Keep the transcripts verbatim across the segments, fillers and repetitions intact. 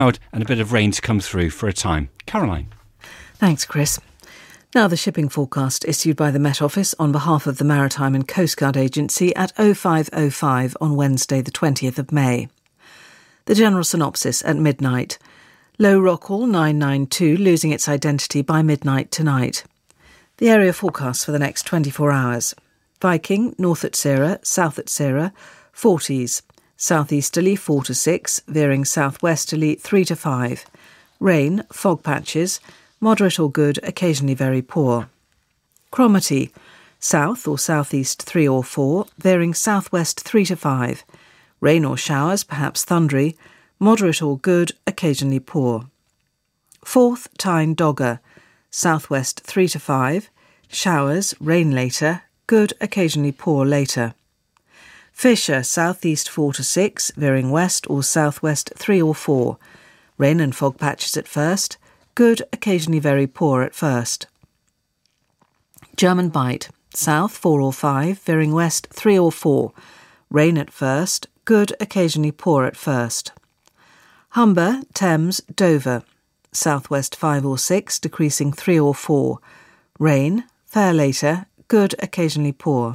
And a bit of rain to come through for a time. Caroline. Thanks, Chris. Now the shipping forecast issued by the Met Office on behalf of the Maritime and Coast Guard Agency at oh five oh five on Wednesday the twentieth of May. The general synopsis at midnight. Low Rockall nine nine two losing its identity by midnight tonight. The area forecast for the next twenty-four hours. Viking, north at Sierra, south at Sierra, forties. Southeasterly four to six, veering southwesterly three to five. Rain, fog patches, moderate or good, occasionally very poor. Cromarty, south or southeast three or four, veering southwest three to five. Rain or showers, perhaps thundery, moderate or good, occasionally poor. Forth, Tyne Dogger, southwest three to five, showers, rain later, good, occasionally poor later. Fisher, southeast four to six, veering west or southwest three or four. Rain and fog patches at first, good, occasionally very poor at first. German Bight, south four or five, veering west three or four. Rain at first, good, occasionally poor at first. Humber, Thames, Dover, southwest five or six, decreasing three or four. Rain, fair later, good, occasionally poor.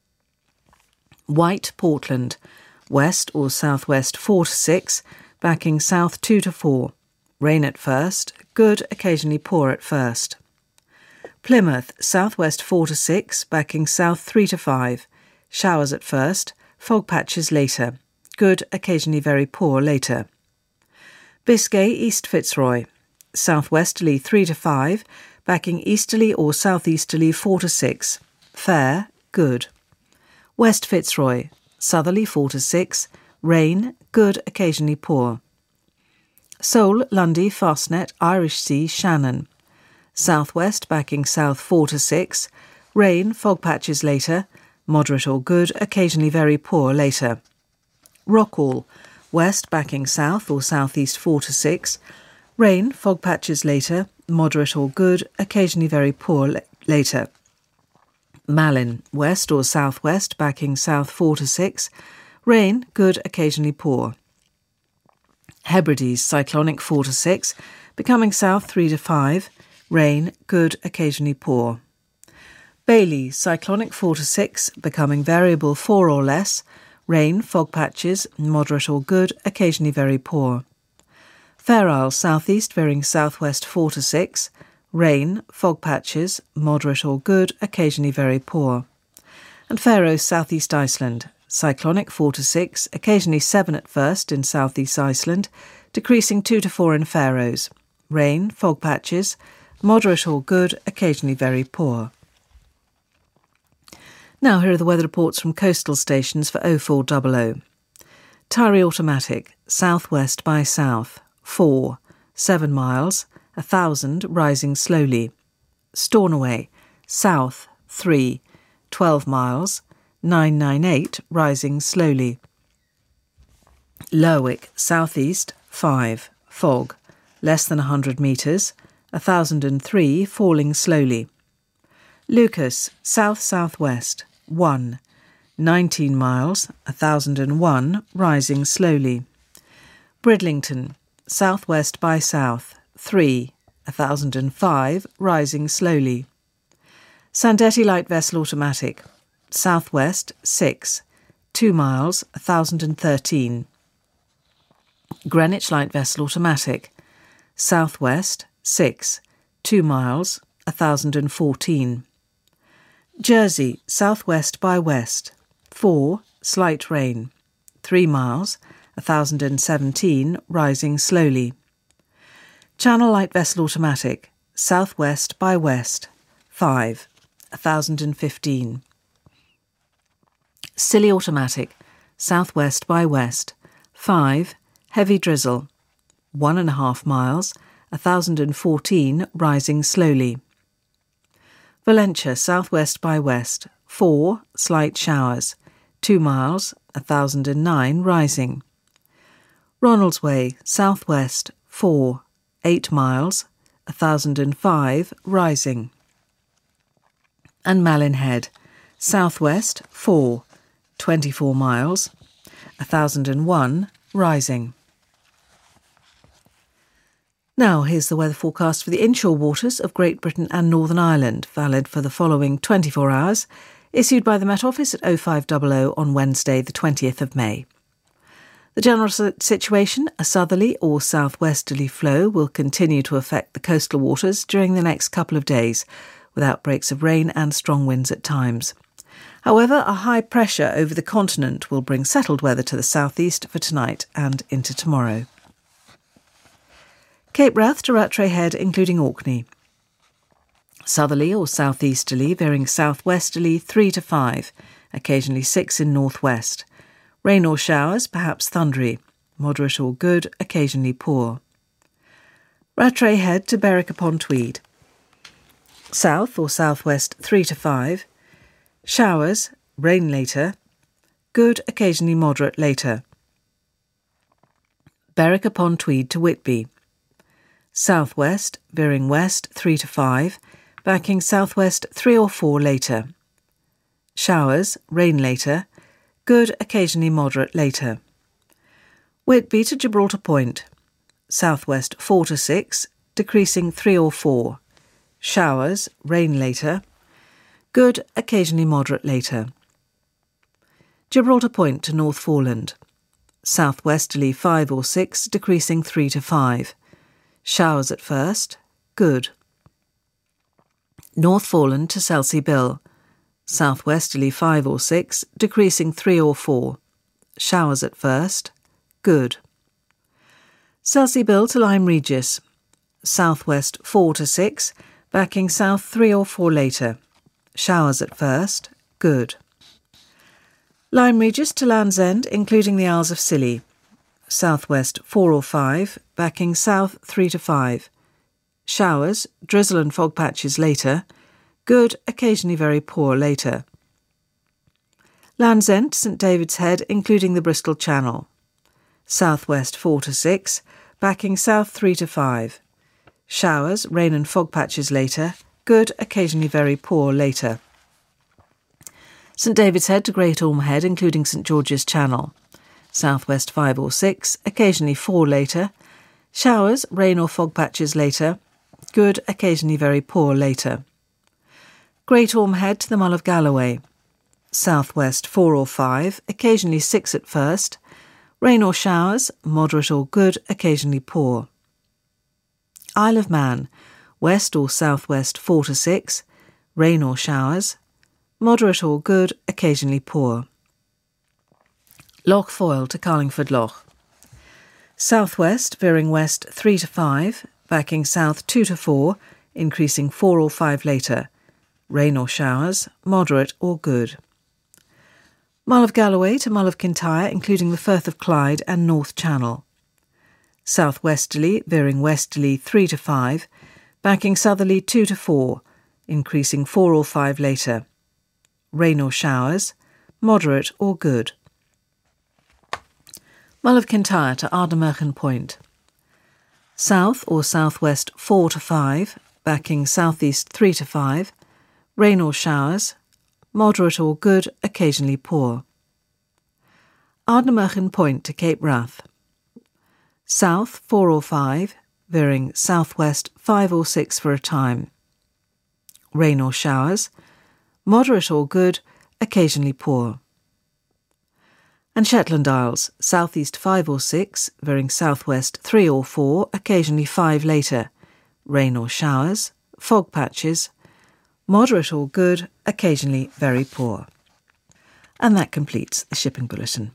White, Portland, west or southwest four to six, backing south two to four. Rain at first, good, occasionally poor at first. Plymouth, southwest four to six, backing south three to five. Showers at first, fog patches later. Good, occasionally very poor later. Biscay, East Fitzroy, southwesterly three to five, backing easterly or southeasterly four to six. Fair, good. West Fitzroy, southerly four to six, rain, good, occasionally poor. Sole, Lundy, Fastnet, Irish Sea, Shannon. Southwest, backing south four to six, rain, fog patches later, moderate or good, occasionally very poor later. Rockall, west, backing south or southeast four to six, rain, fog patches later, moderate or good, occasionally very poor la- later. Malin, west or southwest, backing south four to six, rain, good, occasionally poor. Hebrides, cyclonic four to six, becoming south three to five, rain, good, occasionally poor. Bailey, cyclonic four to six, becoming variable four or less, rain, fog patches, moderate or good, occasionally very poor. Fair Isle, southeast, veering southwest four to six, rain, fog patches, moderate or good, occasionally very poor. And Faroe, southeast Iceland, cyclonic four to six, occasionally seven at first in southeast Iceland, decreasing two to four in Faroes. Rain, fog patches, moderate or good, occasionally very poor. Now here are the weather reports from coastal stations for oh four hundred. Tyree Automatic, southwest by south, four, seven miles, one thousand, rising slowly. Stornoway, south, three, twelve miles, nine nine eight, rising slowly. Lerwick, southeast, five, fog, less than one hundred metres, one thousand three, falling slowly. Lucas, south-southwest, one, nineteen miles, one thousand one, rising slowly. Bridlington, southwest by south, three, one thousand five, rising slowly. Sandetti Light Vessel Automatic, southwest, six, two miles, one thousand thirteen. Greenwich Light Vessel Automatic, southwest, six, two miles, one thousand fourteen. Jersey, southwest by west, four, slight rain, three miles, one thousand seventeen, rising slowly. Channel Light Vessel Automatic, southwest by west, five, one thousand fifteen. Scilly Automatic, southwest by west, five, heavy drizzle, one and a half miles, one thousand fourteen, rising slowly. Valentia, southwest by west, four, slight showers, two miles, one thousand nine, rising. Ronaldsway, southwest, four, eight miles, one thousand five, rising. And Malin Head, southwest, four, twenty-four miles, one thousand one, rising. Now here's the weather forecast for the inshore waters of Great Britain and Northern Ireland, valid for the following twenty-four hours, issued by the Met Office at oh five hundred on Wednesday the twentieth of May. The general situation, a southerly or southwesterly flow, will continue to affect the coastal waters during the next couple of days, with outbreaks of rain and strong winds at times. However, a high pressure over the continent will bring settled weather to the southeast for tonight and into tomorrow. Cape Wrath to Rattray Head, including Orkney. Southerly or southeasterly, veering southwesterly three to five, occasionally six in northwest. Rain or showers, perhaps thundery, moderate or good, occasionally poor. Rattray Head to Berwick upon Tweed. South or southwest three to five. Showers, rain later, good, occasionally moderate later. Berwick upon Tweed to Whitby. Southwest, veering west three to five, backing southwest three or four later. Showers, rain later, good, occasionally moderate later. Whitby to Gibraltar Point. Southwest four to six, decreasing three or four. Showers, rain later, good, occasionally moderate later. Gibraltar Point to North Foreland. Southwesterly five or six, decreasing three to five. Showers at first, good. North Foreland to Selsey Bill. Southwesterly five or six, decreasing three or four. Showers at first, good. Selsey Bill to Lyme Regis. Southwest four to six, backing south three or four later. Showers at first, good. Lyme Regis to Land's End, including the Isles of Scilly. Southwest four or five, backing south three to five. Showers, drizzle and fog patches later, good, occasionally very poor later. Land's End, St David's Head, including the Bristol Channel. Southwest four to six, backing south three to five. Showers, rain and fog patches later, good, occasionally very poor later. St David's Head to Great Orme Head, including St George's Channel. Southwest five or six, occasionally four later. Showers, rain or fog patches later, good, occasionally very poor later. Great Orme Head to the Mull of Galloway. Southwest four or five, occasionally six at first. Rain or showers, moderate or good, occasionally poor. Isle of Man, west or southwest four to six, rain or showers, moderate or good, occasionally poor. Loch Foyle to Carlingford Loch. Southwest, veering west three to five, backing south two to four, increasing four or five later. Rain or showers, moderate or good. Mull of Galloway to Mull of Kintyre, including the Firth of Clyde and North Channel. Southwesterly, veering westerly three to five, backing southerly two to four, increasing four or five later. Rain or showers, moderate or good. Mull of Kintyre to Ardnamurchan Point. South or southwest four to five, backing southeast three to five, rain or showers, moderate or good, occasionally poor. Ardnamurchan Point to Cape Wrath. South four or five, veering southwest five or six for a time. Rain or showers, moderate or good, occasionally poor. And Shetland Isles, southeast five or six, veering southwest three or four, occasionally five later. Rain or showers, fog patches, moderate or good, occasionally very poor. And that completes the shipping bulletin.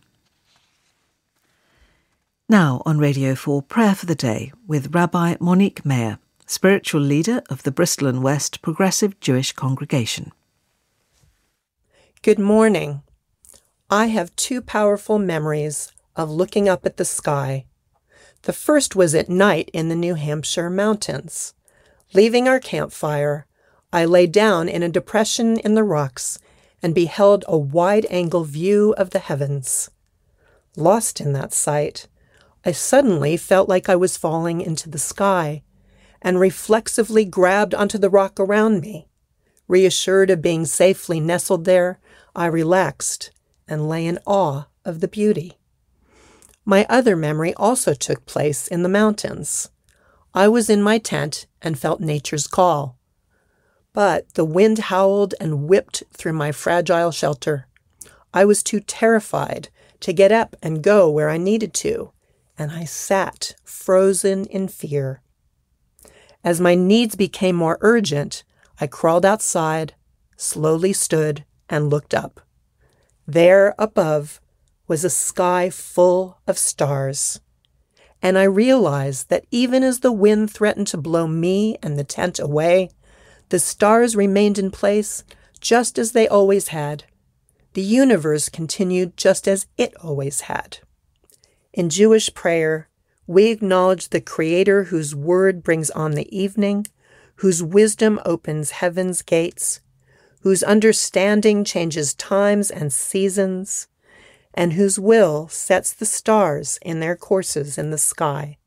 Now on Radio four, Prayer for the Day with Rabbi Monique Meyer, spiritual leader of the Bristol and West Progressive Jewish Congregation. Good morning. I have two powerful memories of looking up at the sky. The first was at night in the New Hampshire mountains. Leaving our campfire, I lay down in a depression in the rocks and beheld a wide-angle view of the heavens. Lost in that sight, I suddenly felt like I was falling into the sky and reflexively grabbed onto the rock around me. Reassured of being safely nestled there, I relaxed and lay in awe of the beauty. My other memory also took place in the mountains. I was in my tent and felt nature's call. But the wind howled and whipped through my fragile shelter. I was too terrified to get up and go where I needed to, and I sat, frozen in fear. As my needs became more urgent, I crawled outside, slowly stood, and looked up. There above was a sky full of stars. And I realized that even as the wind threatened to blow me and the tent away, the stars remained in place just as they always had. The universe continued just as it always had. In Jewish prayer, we acknowledge the Creator whose word brings on the evening, whose wisdom opens heaven's gates, whose understanding changes times and seasons, and whose will sets the stars in their courses in the sky.